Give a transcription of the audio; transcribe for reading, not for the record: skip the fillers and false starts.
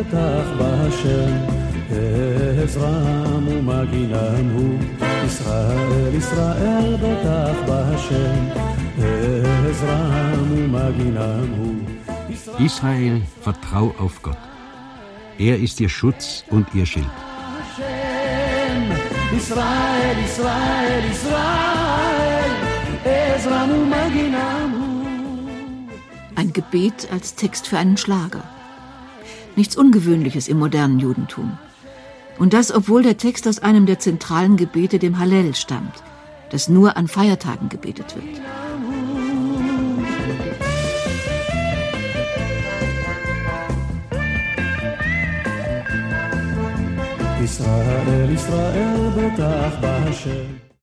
בטח בהשם, עזרם ומגינם הוא. ישראל, ישראל בטח בהשם, עזרם ומגינם הוא. Israel, vertrau auf Gott. Er ist ihr Schutz und ihr Schild. Israel, Israel, Israel, עזרם ומגינם הוא. Ein Gebet als Text für einen Schlager. Nichts Ungewöhnliches im modernen Judentum. Und das, obwohl der Text aus einem der zentralen Gebete, dem Hallel, stammt, das nur an Feiertagen gebetet wird. Israel, Israel, בטח בהשם.